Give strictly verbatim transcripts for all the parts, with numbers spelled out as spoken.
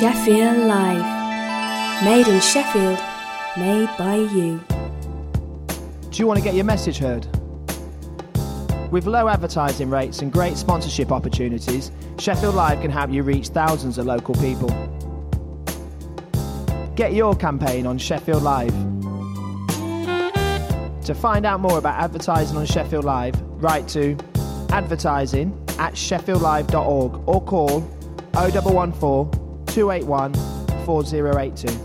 Sheffield Live. Made in Sheffield, made by you. Do you want to get your message heard? With low advertising rates and great sponsorship opportunities, Sheffield Live can help you reach thousands of local people. Get your campaign on Sheffield Live. To find out more about advertising on Sheffield Live, write to advertising at sheffield live dot org or call oh one one four, two eight one, four oh eight two.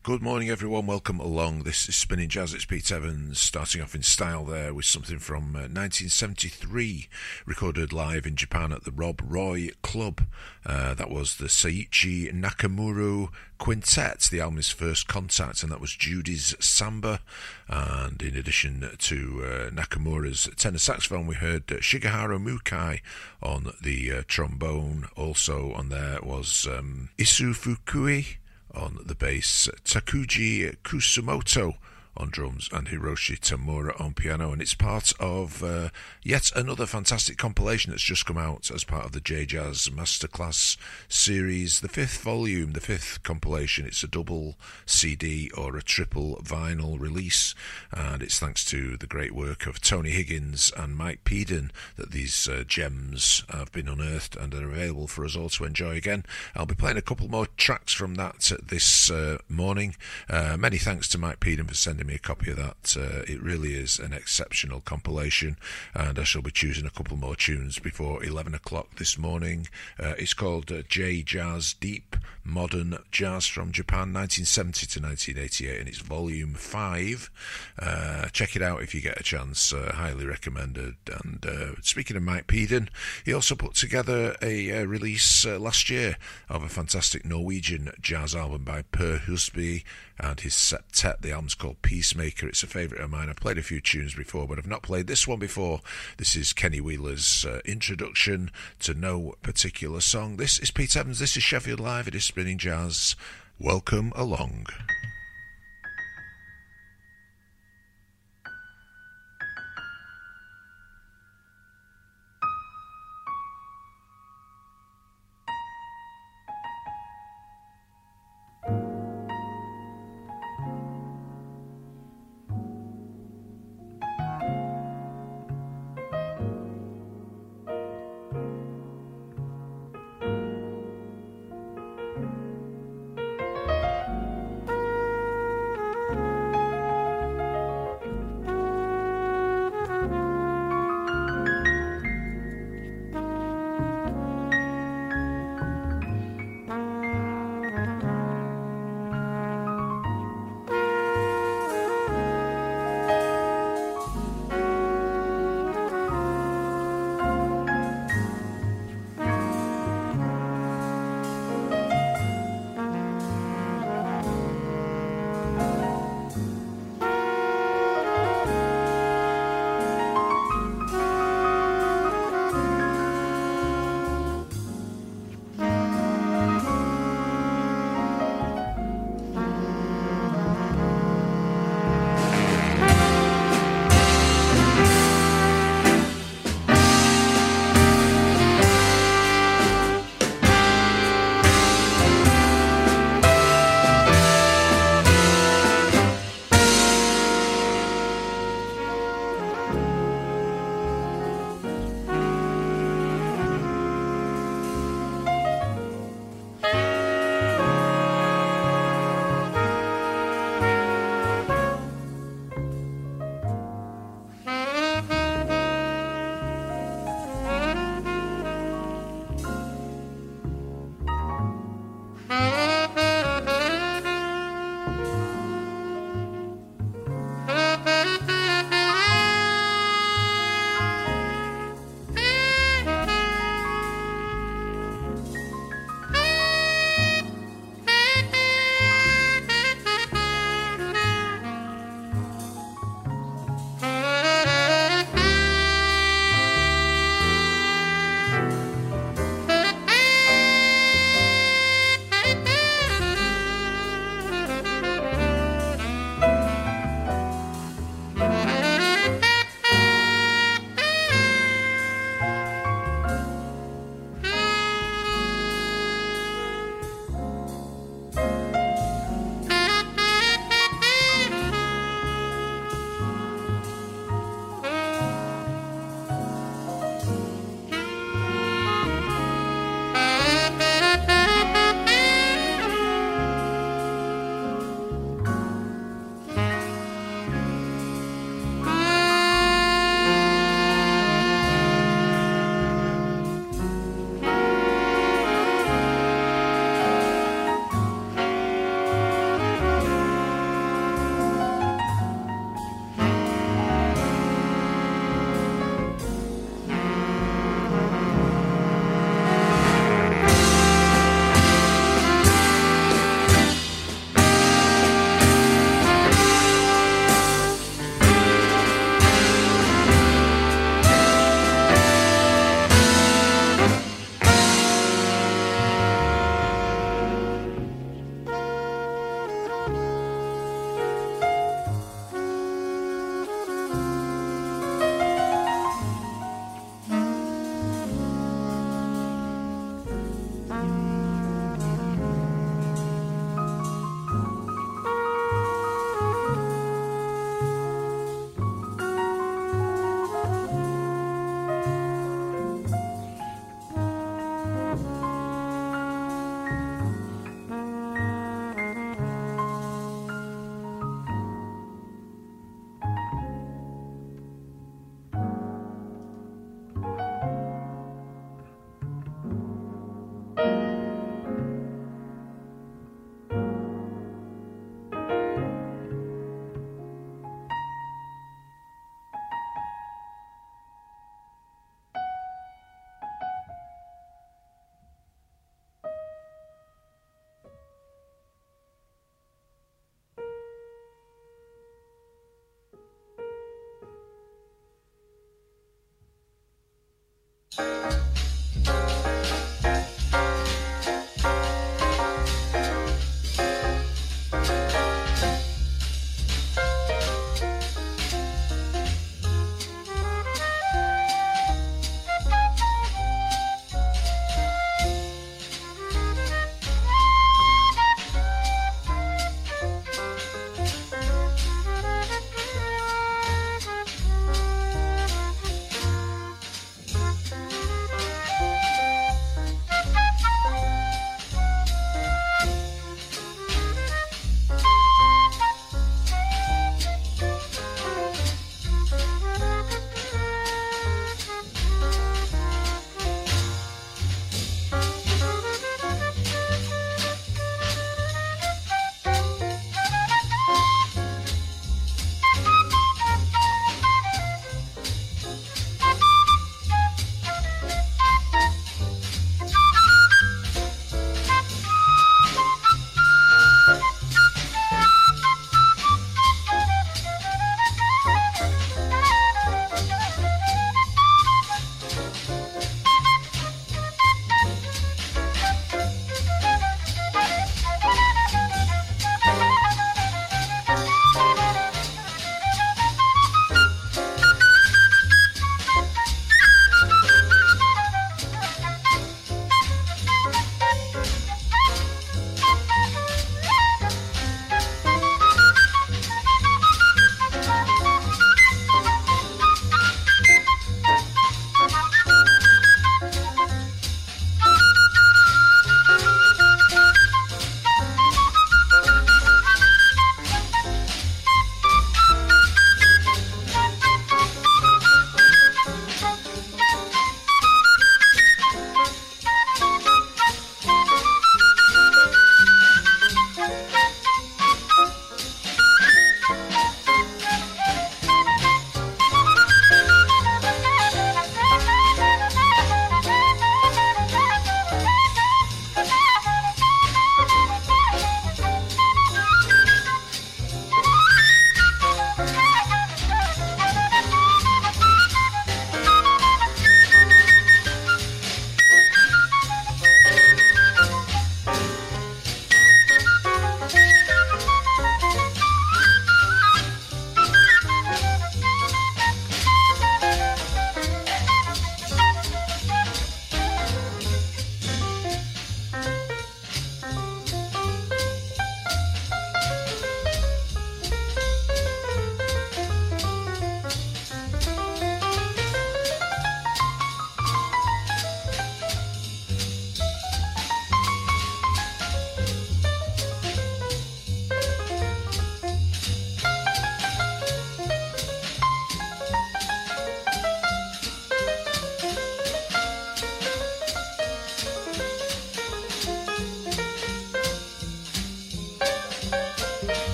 Good morning, everyone. Welcome along. This is Spinning Jazz. It's Pete Evans, starting off in style there with something from uh, nineteen seventy-three, recorded live in Japan at the Rob Roy Club. Uh, that was the Seiichi Nakamura Quintet, the album's first contact, and that was Judy's Samba. And in addition to uh, Nakamura's tenor saxophone, we heard uh, Shigeharu Mukai on the uh, trombone. Also on there was um, Isu Fukui on the bass, Takuji Kusumoto on drums, and Hiroshi Tamura on piano. And it's part of uh, yet another fantastic compilation that's just come out as part of the J-Jazz Masterclass series, the fifth volume, the fifth compilation. It's a double C D or a triple vinyl release, and it's thanks to the great work of Tony Higgins and Mike Peden that these uh, gems have been unearthed and are available for us all to enjoy again. I'll be playing a couple more tracks from that this uh, morning. Uh, many thanks to Mike Peden for sending me a copy of that. Uh, it really is an exceptional compilation, and I shall be choosing a couple more tunes before eleven o'clock this morning. Uh, it's called uh, J-Jazz Deep Modern Jazz from Japan, nineteen seventy to nineteen eighty-eight, and it's volume five. Uh, check it out if you get a chance. Uh, highly recommended. And uh, speaking of Mike Peden, he also put together a uh, release uh, last year of a fantastic Norwegian jazz album by Per Husby and his septet. The album's called Peacemaker. It's a favourite of mine. I've played a few tunes before, but I've not played this one before. This is Kenny Wheeler's uh, introduction to no particular song. This is Pete Evans. This is Sheffield Live. It is Spinning Jazz. Welcome along.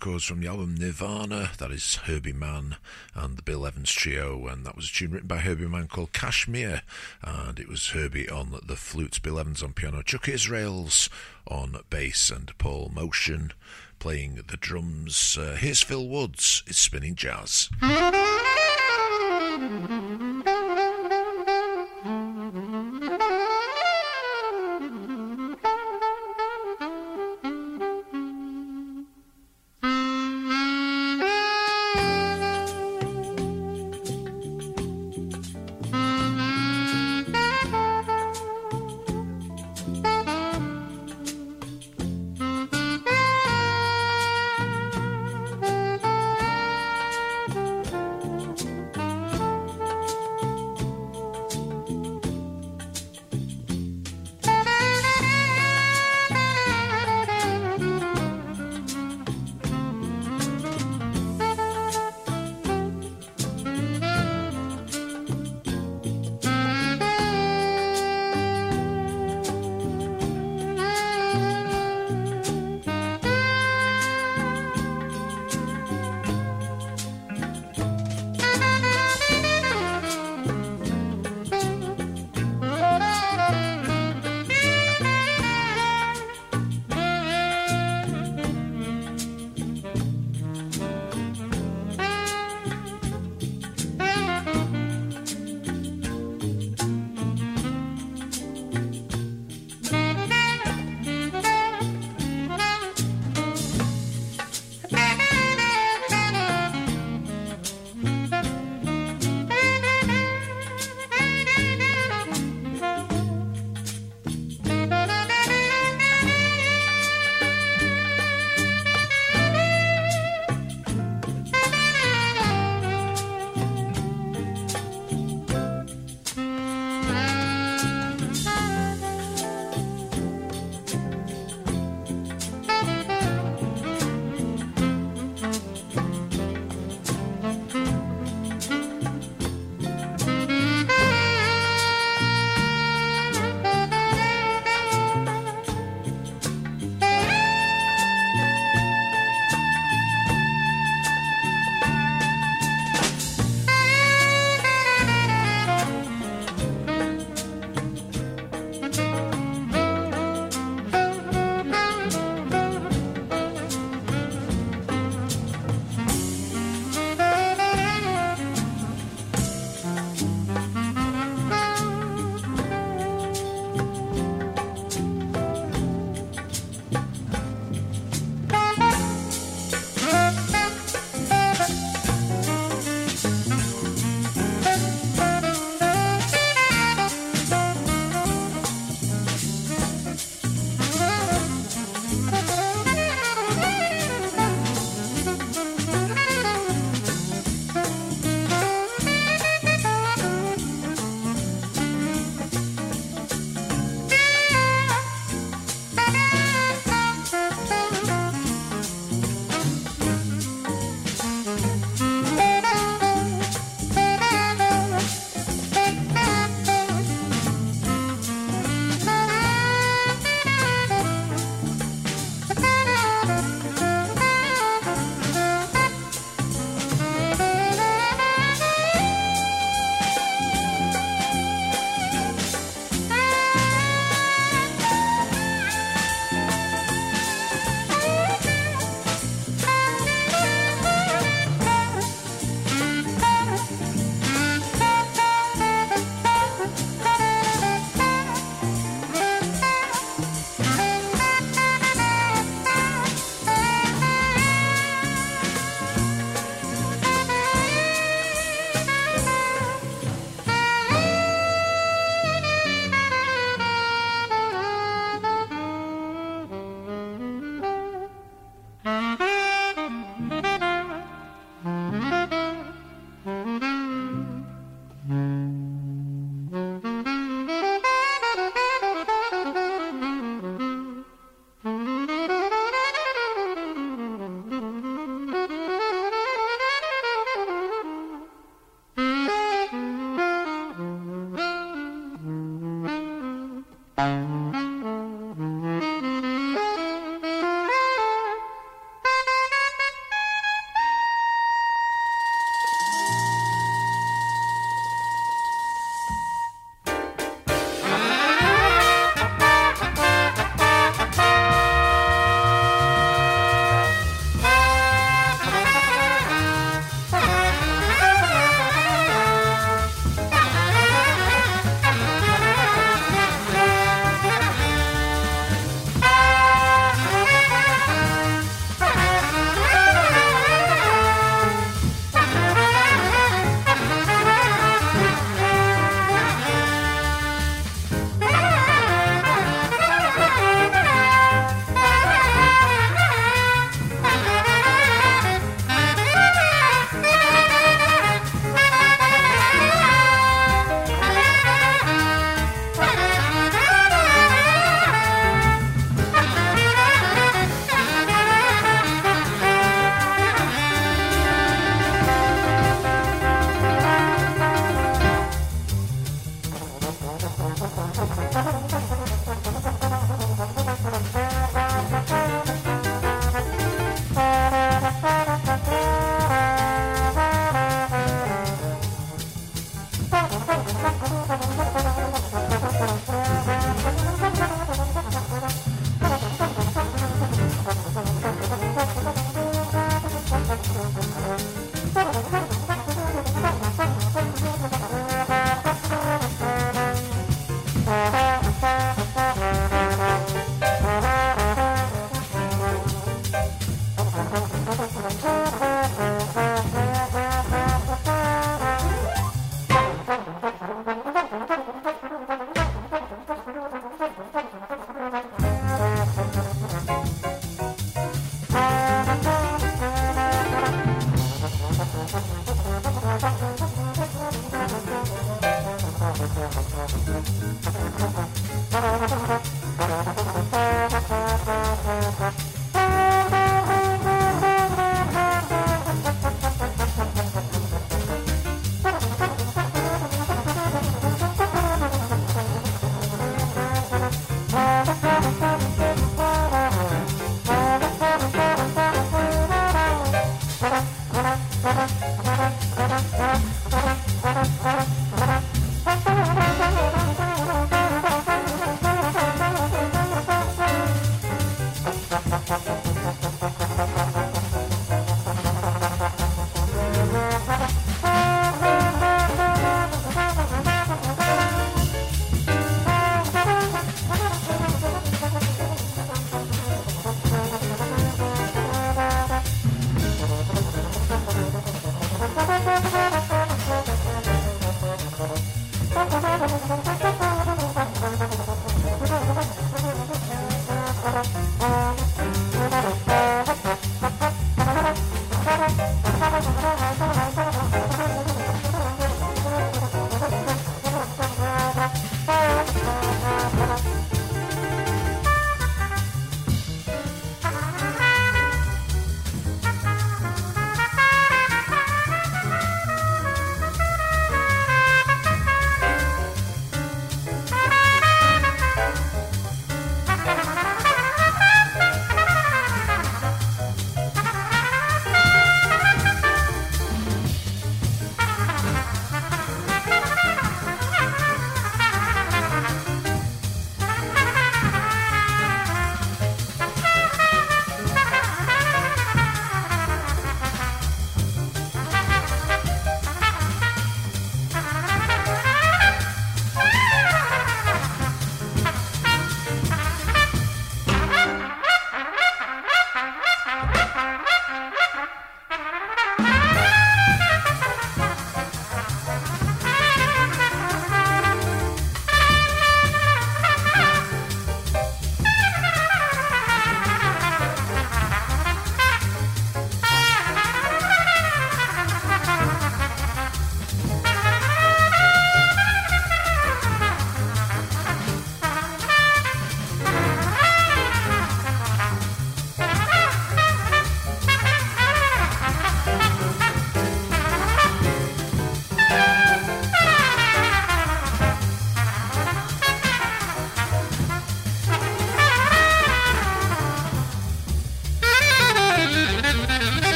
records from the album Nirvana. That is Herbie Mann and the Bill Evans Trio, and that was a tune written by Herbie Mann called Kashmir, and it was Herbie on the flute, Bill Evans on piano, Chuck Israels on bass, and Paul Motion playing the drums. Uh, here's Phil Woods, it's Spinning Jazz.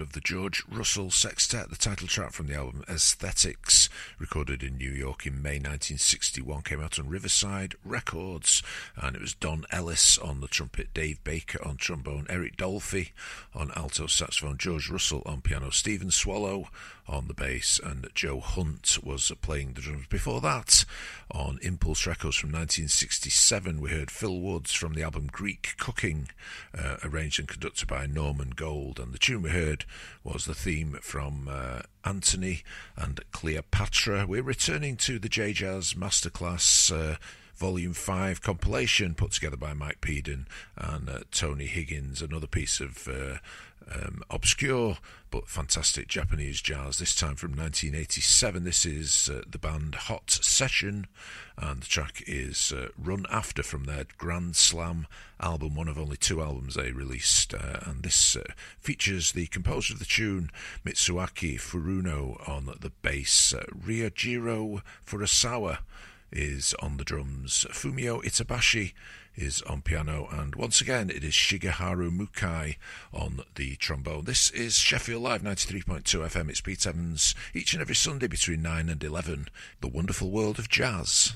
of the George Russell Sextet, the title track from the album Aesthetics, recorded in New York in May nineteen sixty-one, came out on Riverside Records, and it was Don Ellis on the trumpet, Dave Baker on trombone, Eric Dolphy on alto saxophone, George Russell on piano, Stephen Swallow on the bass, and Joe Hunt was playing the drums. Before that, on Impulse Records from nineteen sixty-seven, we heard Phil Woods from the album Greek Cooking, uh, arranged and conducted by Norman Gold, and the tune we heard was the theme from uh, Antony and Cleopatra. We're returning to the J-Jazz Masterclass uh, Volume five compilation put together by Mike Peden and uh, Tony Higgins, another piece of uh, um, obscure but fantastic Japanese jazz, this time from nineteen eighty-seven. This is uh, the band Hot Session, and the track is uh, Run After from their Grand Slam album, one of only two albums they released, uh, and this uh, features the composer of the tune, Mitsuaki Furuno, on the bass. uh, Ryojiro Furusawa is on the drums, Fumio Itabashi is on piano, and once again it is Shigeharu Mukai on the trombone. This is Sheffield Live ninety-three point two F M. It's Pete Evans, each and every Sunday between nine and eleven, the wonderful world of jazz.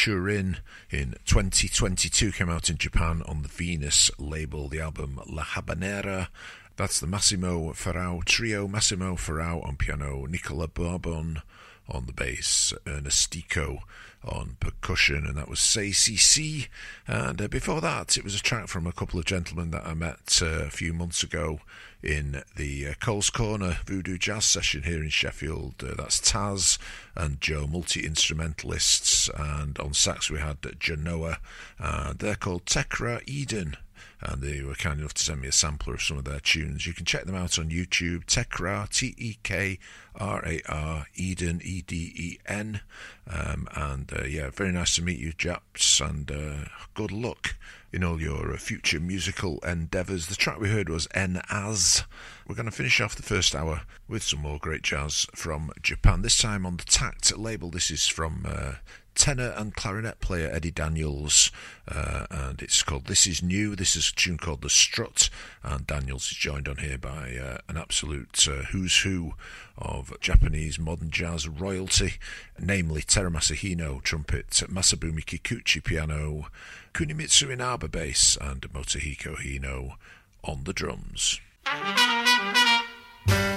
Shurin in twenty twenty-two, came out in Japan on the Venus label, the album La Habanera. That's the Massimo Ferrao trio, Massimo Ferrao on piano, Nicola Barbon on the bass, Ernestico on percussion, and that was Say C C. And uh, before that, it was a track from a couple of gentlemen that I met uh, a few months ago in the uh, Cole's Corner Voodoo Jazz session here in Sheffield. Uh, that's Taz and Joe, multi-instrumentalists, and on sax we had Genoa, and they're called Tekra Eden, and they were kind enough to send me a sampler of some of their tunes. You can check them out on YouTube, Tekra, T E K R A R, Eden, E D E N, um, and uh, yeah, very nice to meet you, Japs, and uh, good luck in all your uh, future musical endeavours. The track we heard was En Az. We're going to finish off the first hour with some more great jazz from Japan, this time on the Tact label. This is from uh, tenor and clarinet player Eddie Daniels, uh, and it's called This Is New. This is a tune called The Strut, and Daniels is joined on here by uh, an absolute uh, who's who of Japanese modern jazz royalty, namely Terumasu Hino trumpet, Masabumi Kikuchi piano, Kunimitsu Inaba bass, and Motohiko Hino on the drums.